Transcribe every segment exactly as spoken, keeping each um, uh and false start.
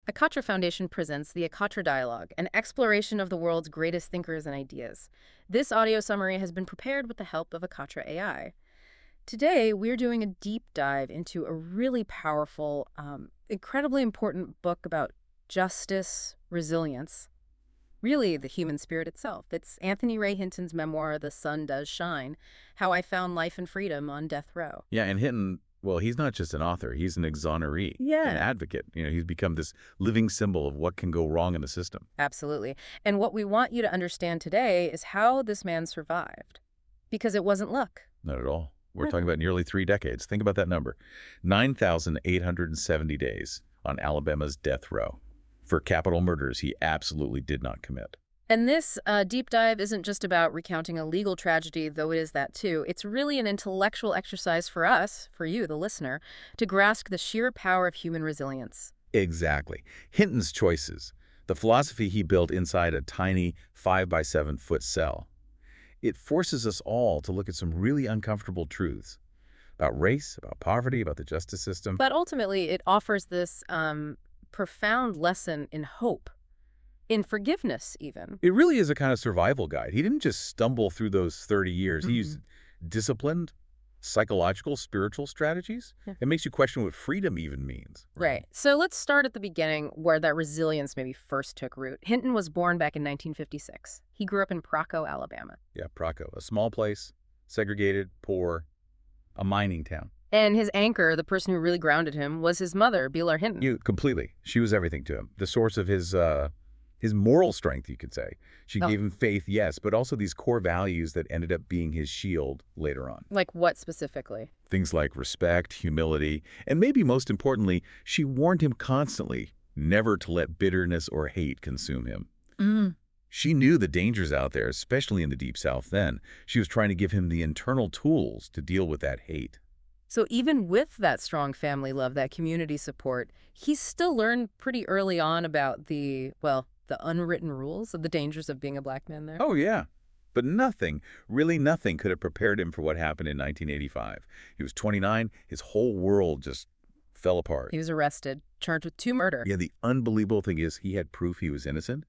Ekatra Foundation presents the Ekatra Dialogue, an exploration of the world's greatest thinkers and ideas. This audio summary has been prepared with the help of Ekatra A I. Today, we're doing a deep dive into a really powerful, um, incredibly important book about justice, resilience, really the human spirit itself. It's Anthony Ray Hinton's memoir, The Sun Does Shine, How I Found Life and Freedom on Death Row. Yeah, and Hinton, well, he's not just an author. He's an exoneree, Yeah. an advocate. You know, he's become this living symbol of what can go wrong in the system. Absolutely. And what we want you to understand today is how this man survived. Because it wasn't luck. Not at all. We're Right. talking about nearly three decades. Think about that number. nine thousand eight hundred seventy days on Alabama's death row for capital murders he absolutely did not commit. And this uh, deep dive isn't just about recounting a legal tragedy, though it is that too. It's really an intellectual exercise for us, for you, the listener, to grasp the sheer power of human resilience. Exactly. Hinton's choices, the philosophy he built inside a tiny five by seven foot cell. It forces us all to look at some really uncomfortable truths about race, about poverty, about the justice system. But ultimately, it offers this um, profound lesson in hope, in forgiveness even. It really is a kind of survival guide. He didn't just stumble through those thirty years. He used disciplined, psychological, spiritual strategies. Yeah. It makes you question what freedom even means. Right. So let's start at the beginning where that resilience maybe first took root. Hinton was born back in nineteen fifty-six. He grew up in Praco, Alabama. Yeah, Praco, a small place, segregated, poor, a mining town. And his anchor, the person who really grounded him, was his mother, Beeler Hinton. You completely. She was everything to him. The source of his uh, his moral strength, you could say. She Oh. gave him faith, yes, but also these core values that ended up being his shield later on. Like what specifically? Things like respect, humility, and maybe most importantly, she warned him constantly never to let bitterness or hate consume him. Mm. She knew the dangers out there, especially in the Deep South then. She was trying to give him the internal tools to deal with that hate. So even with that strong family love, that community support, he still learned pretty early on about the, well, the unwritten rules of the dangers of being a black man there. Oh, yeah. But nothing, really nothing, could have prepared him for what happened in nineteen eighty-five. He was twenty-nine. His whole world just fell apart. He was arrested, charged with two murder. Yeah, the unbelievable thing is he had proof he was innocent.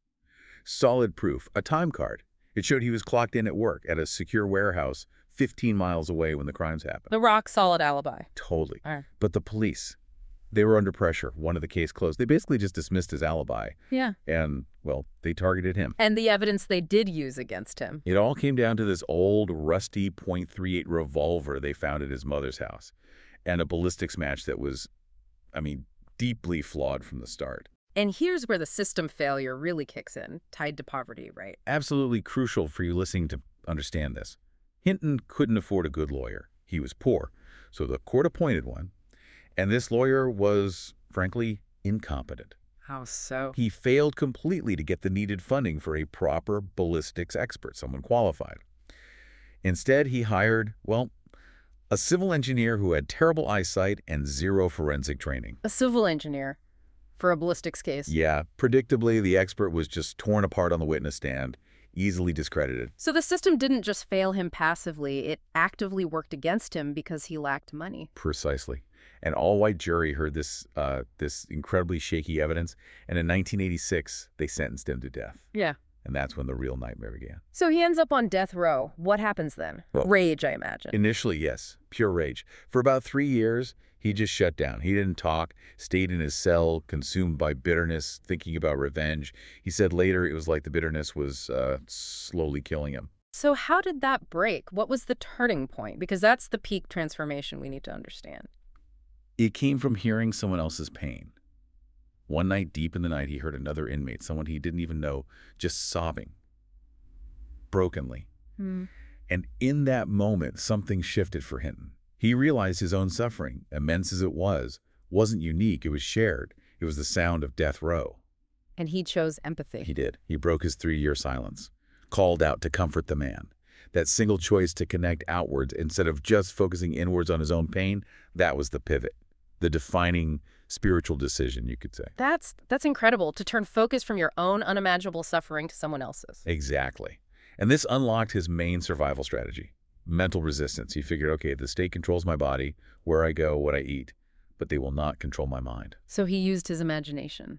Solid proof, a time card. It showed he was clocked in at work at a secure warehouse fifteen miles away when the crimes happened. The rock-solid alibi. Totally. All right. But the police, they were under pressure. One of the case closed. They basically just dismissed his alibi. Yeah. And, well, they targeted him. And the evidence they did use against him. It all came down to this old, rusty point three eight revolver they found at his mother's house and a ballistics match that was, I mean, deeply flawed from the start. And here's where the system failure really kicks in, tied to poverty, right? Absolutely crucial for you listening to understand this. Hinton couldn't afford a good lawyer. He was poor, so the court appointed one. And this lawyer was, frankly, incompetent. How so? He failed completely to get the needed funding for a proper ballistics expert, someone qualified. Instead, he hired, well, a civil engineer who had terrible eyesight and zero forensic training. A civil engineer for a ballistics case. Yeah, predictably, the expert was just torn apart on the witness stand, easily discredited. So the system didn't just fail him passively, it actively worked against him because he lacked money. Precisely. An all-white jury heard this uh, this incredibly shaky evidence, and in nineteen eighty-six, they sentenced him to death. Yeah. And that's when the real nightmare began. So he ends up on death row. What happens then? Well, Rage, I imagine. Initially, yes, pure rage. For about three years, he just shut down. He didn't talk, stayed in his cell, consumed by bitterness, thinking about revenge. He said later it was like the bitterness was uh, slowly killing him. So how did that break? What was the turning point? Because that's the peak transformation we need to understand. It came from hearing someone else's pain. One night, deep in the night, he heard another inmate, someone he didn't even know, just sobbing, brokenly. Hmm. And in that moment, something shifted for Hinton. He realized his own suffering, immense as it was, wasn't unique. It was shared. It was the sound of death row. And he chose empathy. He did. He broke his three-year silence, called out to comfort the man. That single choice to connect outwards instead of just focusing inwards on his own pain, that was the pivot, the defining spiritual decision, you could say. That's that's incredible, to turn focus from your own unimaginable suffering to someone else's. Exactly. And this unlocked his main survival strategy, mental resistance. He figured, okay, the state controls my body, where I go, what I eat, but they will not control my mind. So he used his imagination.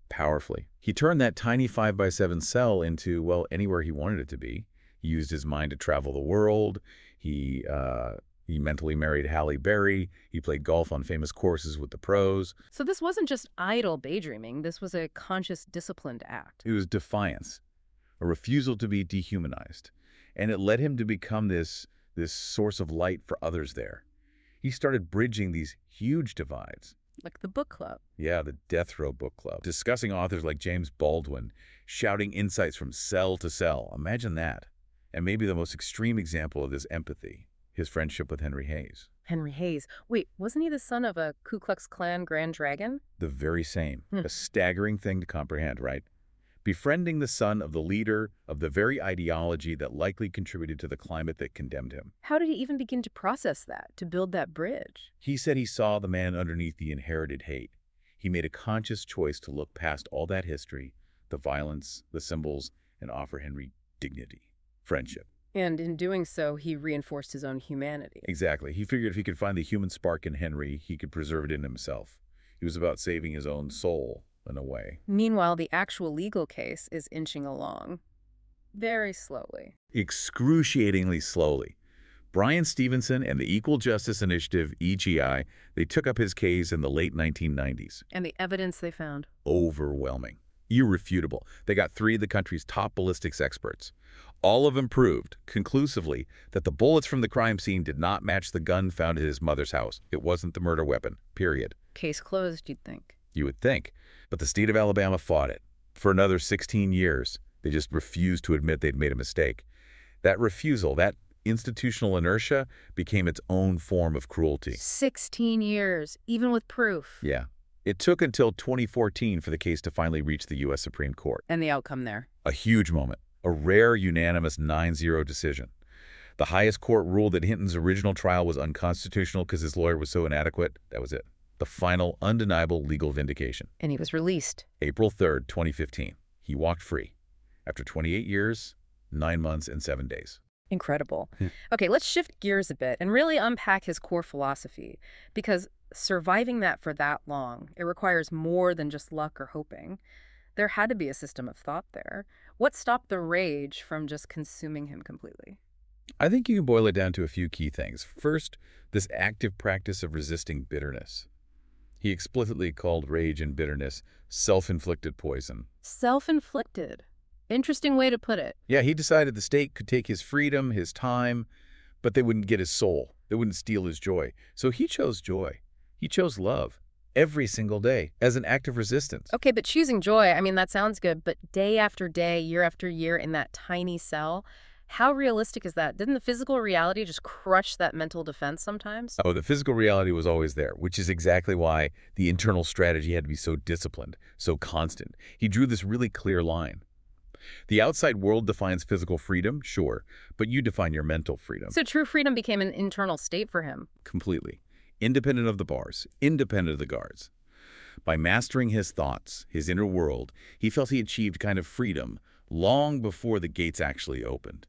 Powerfully. He turned that tiny five by seven cell into, well, anywhere he wanted it to be. He used his mind to travel the world. He, uh, he mentally married Halle Berry. He played golf on famous courses with the pros. So this wasn't just idle daydreaming. This was a conscious, disciplined act. It was defiance, a refusal to be dehumanized. And it led him to become this, this source of light for others there. He started bridging these huge divides. Like the book club. Yeah, the Death Row Book Club. Discussing authors like James Baldwin, shouting insights from cell to cell. Imagine that. And maybe the most extreme example of this empathy, his friendship with Henry Hayes. Henry Hayes. Wait, wasn't he the son of a Ku Klux Klan Grand Dragon? The very same. Hmm. A staggering thing to comprehend, right? Befriending the son of the leader of the very ideology that likely contributed to the climate that condemned him. How did he even begin to process that, to build that bridge? He said he saw the man underneath the inherited hate. He made a conscious choice to look past all that history, the violence, the symbols, and offer Henry dignity, friendship. And in doing so, he reinforced his own humanity. Exactly. He figured if he could find the human spark in Henry, he could preserve it in himself. He was about saving his own soul, in a way. Meanwhile, the actual legal case is inching along. Very slowly. Excruciatingly slowly. Bryan Stevenson and the Equal Justice Initiative, E G I, they took up his case in the late nineteen nineties. And the evidence they found? Overwhelming. Irrefutable. They got three of the country's top ballistics experts. All of them proved, conclusively, that the bullets from the crime scene did not match the gun found at his mother's house. It wasn't the murder weapon, period. Case closed, you'd think. You would think. But the state of Alabama fought it. For another sixteen years, they just refused to admit they'd made a mistake. That refusal, that institutional inertia, became its own form of cruelty. sixteen years, even with proof. Yeah. It took until twenty fourteen for the case to finally reach the U S Supreme Court. And the outcome there? A huge moment. A rare unanimous nine zero decision. The highest court ruled that Hinton's original trial was unconstitutional because his lawyer was so inadequate. That was it. The final, undeniable legal vindication. And he was released. April third, twenty fifteen. He walked free. After twenty-eight years, nine months, and seven days. Incredible. Okay, let's shift gears a bit and really unpack his core philosophy. Because surviving that for that long, it requires more than just luck or hoping. There had to be a system of thought there. What stopped the rage from just consuming him completely? I think you can boil it down to a few key things. First, this active practice of resisting bitterness. He explicitly called rage and bitterness self-inflicted poison. Self-inflicted. Interesting way to put it. Yeah, he decided the state could take his freedom, his time, but they wouldn't get his soul. They wouldn't steal his joy. So he chose joy. He chose love every single day as an act of resistance. Okay, but choosing joy, I mean, that sounds good, but day after day, year after year in that tiny cell, how realistic is that? Didn't the physical reality just crush that mental defense sometimes? Oh, the physical reality was always there, which is exactly why the internal strategy had to be so disciplined, so constant. He drew this really clear line. The outside world defines physical freedom, sure, but you define your mental freedom. So true freedom became an internal state for him. Completely. Independent of the bars, independent of the guards. By mastering his thoughts, his inner world, he felt he achieved kind of freedom long before the gates actually opened.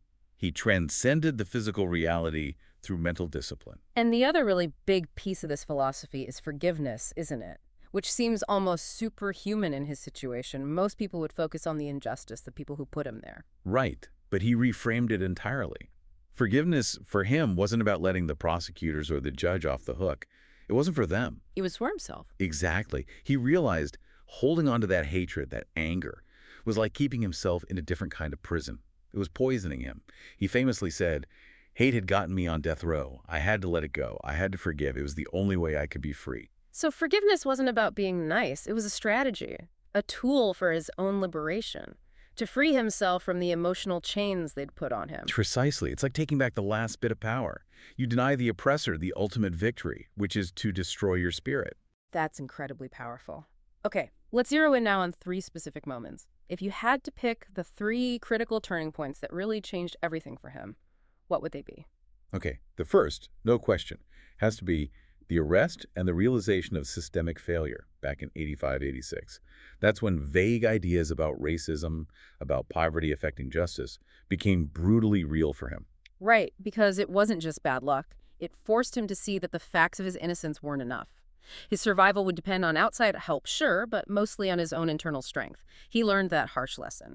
He transcended the physical reality through mental discipline. And the other really big piece of this philosophy is forgiveness, isn't it? Which seems almost superhuman in his situation. Most people would focus on the injustice, the people who put him there. Right, but he reframed it entirely. Forgiveness for him wasn't about letting the prosecutors or the judge off the hook. It wasn't for them. It was for himself. Exactly. He realized holding on to that hatred, that anger, was like keeping himself in a different kind of prison. It was poisoning him. He famously said, "Hate had gotten me on death row. I had to let it go. I had to forgive. It was the only way I could be free." So forgiveness wasn't about being nice. It was a strategy, a tool for his own liberation, to free himself from the emotional chains they'd put on him. Precisely. It's like taking back the last bit of power. You deny the oppressor the ultimate victory, which is to destroy your spirit. That's incredibly powerful. Okay, let's zero in now on three specific moments. If you had to pick the three critical turning points that really changed everything for him, what would they be? Okay, the first, no question, has to be the arrest and the realization of systemic failure back in eighty-five, eighty-six. That's when vague ideas about racism, about poverty affecting justice, became brutally real for him. Right, because it wasn't just bad luck. It forced him to see that the facts of his innocence weren't enough. His survival would depend on outside help, sure, but mostly on his own internal strength. He learned that harsh lesson.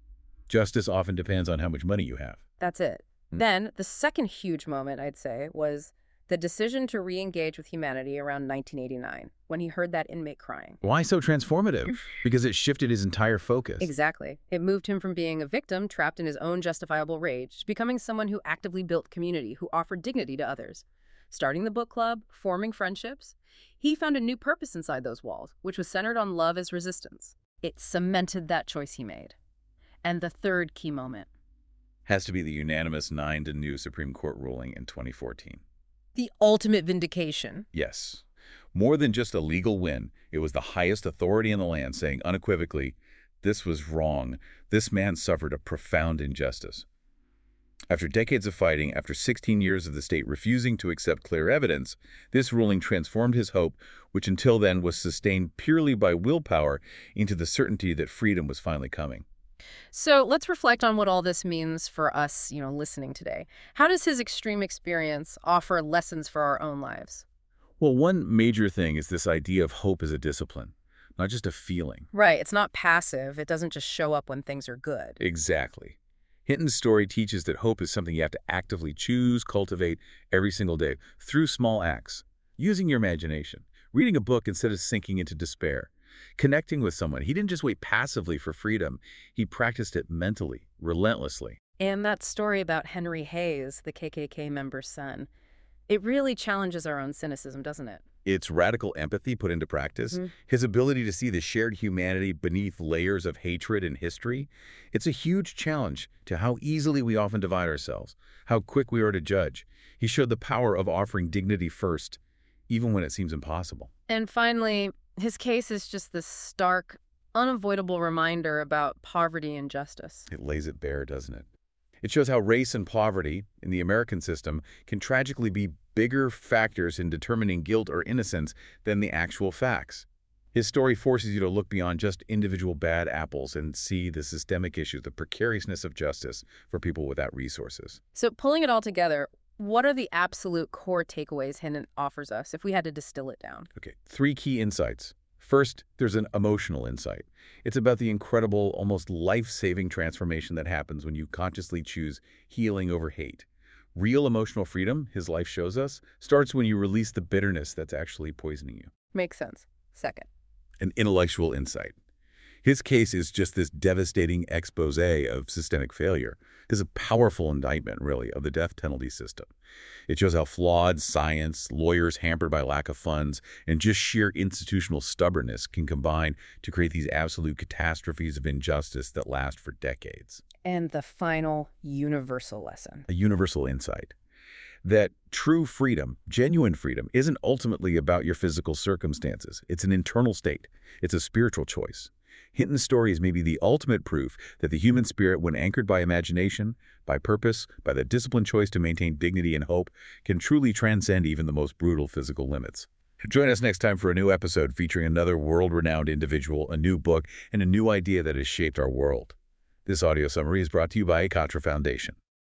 Justice often depends on how much money you have. That's it. Hmm. Then, the second huge moment, I'd say, was the decision to re-engage with humanity around nineteen eighty-nine, when he heard that inmate crying. Why so transformative? Because it shifted his entire focus. Exactly. It moved him from being a victim trapped in his own justifiable rage to becoming someone who actively built community, who offered dignity to others. Starting the book club, forming friendships, he found a new purpose inside those walls, which was centered on love as resistance. It cemented that choice he made. And the third key moment. Has to be the unanimous nine to two Supreme Court ruling in twenty fourteen. The ultimate vindication. Yes. More than just a legal win, it was the highest authority in the land saying unequivocally, this was wrong. This man suffered a profound injustice. After decades of fighting, after sixteen years of the state refusing to accept clear evidence, this ruling transformed his hope, which until then was sustained purely by willpower, into the certainty that freedom was finally coming. So let's reflect on what all this means for us, you know, listening today. How does his extreme experience offer lessons for our own lives? Well, one major thing is this idea of hope as a discipline, not just a feeling. Right. It's not passive. It doesn't just show up when things are good. Exactly. Hinton's story teaches that hope is something you have to actively choose, cultivate every single day through small acts, using your imagination, reading a book instead of sinking into despair, connecting with someone. He didn't just wait passively for freedom. He practiced it mentally, relentlessly. And that story about Henry Hayes, the K K K member's son, it really challenges our own cynicism, doesn't it? It's radical empathy put into practice, Mm-hmm. his ability to see the shared humanity beneath layers of hatred and history. It's a huge challenge to how easily we often divide ourselves, how quick we are to judge. He showed the power of offering dignity first, even when it seems impossible. And finally, his case is just this stark, unavoidable reminder about poverty and justice. It lays it bare, doesn't it? It shows how race and poverty in the American system can tragically be bigger factors in determining guilt or innocence than the actual facts. His story forces you to look beyond just individual bad apples and see the systemic issue, the precariousness of justice for people without resources. So pulling it all together, what are the absolute core takeaways Hinton offers us if we had to distill it down? Okay, three key insights. First, there's an emotional insight. It's about the incredible, almost life-saving transformation that happens when you consciously choose healing over hate. Real emotional freedom, his life shows us, starts when you release the bitterness that's actually poisoning you. Makes sense. Second. An intellectual insight. His case is just this devastating expose of systemic failure. It's a powerful indictment, really, of the death penalty system. It shows how flawed science, lawyers hampered by lack of funds, and just sheer institutional stubbornness can combine to create these absolute catastrophes of injustice that last for decades. And the final universal lesson. A universal insight. That true freedom, genuine freedom, isn't ultimately about your physical circumstances. It's an internal state. It's a spiritual choice. Hinton's story is maybe the ultimate proof that the human spirit, when anchored by imagination, by purpose, by the disciplined choice to maintain dignity and hope, can truly transcend even the most brutal physical limits. Join us next time for a new episode featuring another world-renowned individual, a new book, and a new idea that has shaped our world. This audio summary is brought to you by Ekatra Foundation.